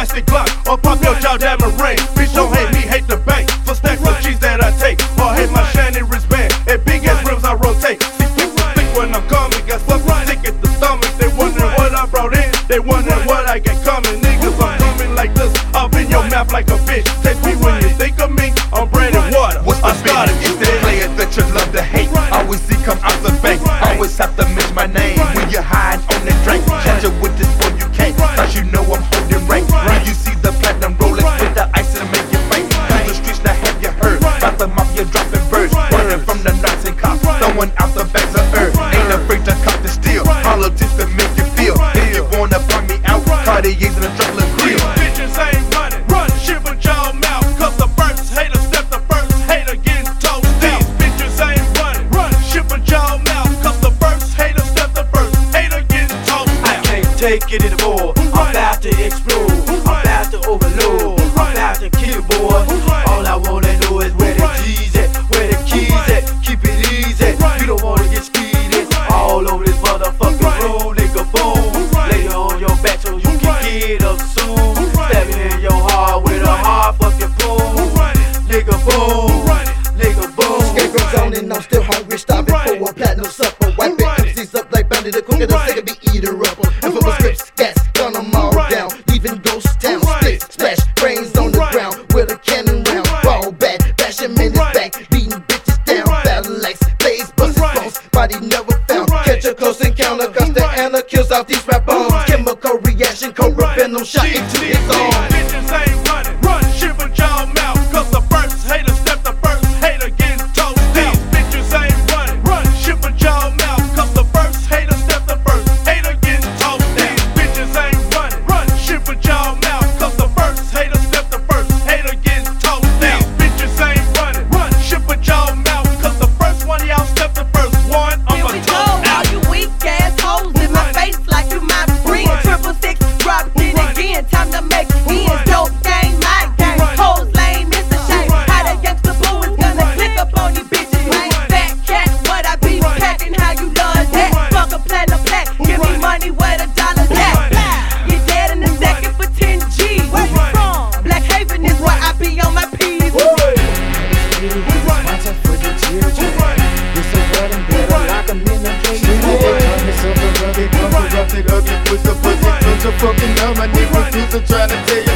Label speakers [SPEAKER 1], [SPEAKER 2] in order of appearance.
[SPEAKER 1] plastic block, or pop your jaw diamond ring. Bitch, don't hate me, hate the bank. For stacks of cheese that I take, or hate my shiny wristband. And big ass rims I rotate. See people think when I'm coming, got something sick at the stomach. They wondering what I brought in, they wondering what I got coming. Niggas, I'm coming like this, up in your mouth like a bitch. Take me when you think of me, I'm bread and water.
[SPEAKER 2] What's the started? It's the players that you love to hate. Always see come out the bank. Always have to mention my name when you're hiding on the drink. Catch up with this boy, you can't, cause you know I'm holding rank. When you see the platinum rolling with the ice to make you faint. Through the streets now have you heard about the mafia dropping birds, running from the knots and cops, throwing out the bags of earth. Ain't afraid to cut the steel, politics to make you feel. If you wanna bring me out, Cartier's in a chocolate grill.
[SPEAKER 1] Bitches ain't running, shit with y'all mouth, cause the first hater step the first hater getting toast. These bitches ain't running, shit with y'all mouth, cause the first hater step the first hater getting toast.
[SPEAKER 3] I can't take it anymore, I'm about to explode, I'm about to overload, I'm about to kill boy. All I wanna know is where the G's at, where the keys at, keep it easy, you don't wanna get speedy. All over this motherfucking road, nigga boom, lay you on your back so you can get up soon. Stab it in your heart with a hard fucking boom, nigga boom, nigga boom.
[SPEAKER 4] Scarecrow zone and I'm still hungry, starving for a platinum supper. White bitch MCs up like Bounty, the quicker the second be eater up. And for my scripts, gas, gun them all down, leaving ghost town. Split, splash, brains on the ground with a cannon round. Ball bat, bash him in his back, beating bitches down. Battle lights, blaze, busted bones, body never found. Catch a close encounter, cause the Anna kills off these rap bones. Chemical reaction, cobra venom shot into his arm.
[SPEAKER 1] Bitches ain't running, shit with y'all mouth, cause the first hater step the first hater getting toast. These bitches ain't running, shit with y'all mouth, cause the first hater step the first hater getting toast. These bitches ain't running, shit with y'all mouth, cause the first hater step the first hater getting toast. These bitches ain't running, shit with y'all mouth, cause the first one of y'all step the first one.
[SPEAKER 5] Here we go, all you weak ass hoes in my face like you my friend. 666, drop it again, time to make ends. Dope game, my game, hoes lame, it's a shame. How that youngster boo is gonna click up on you bitches, man. Fat cat, what I be packing, how you love that. Fuck a platinum black, give me money where the dollar's at. You're dead in a second for 10 G's. Where you from? Black Haven is where I be on my P's.
[SPEAKER 3] Watch out for the children. It's a world and better lock 'em in the cage. Fucking now, my niggas dudes are trying to tell you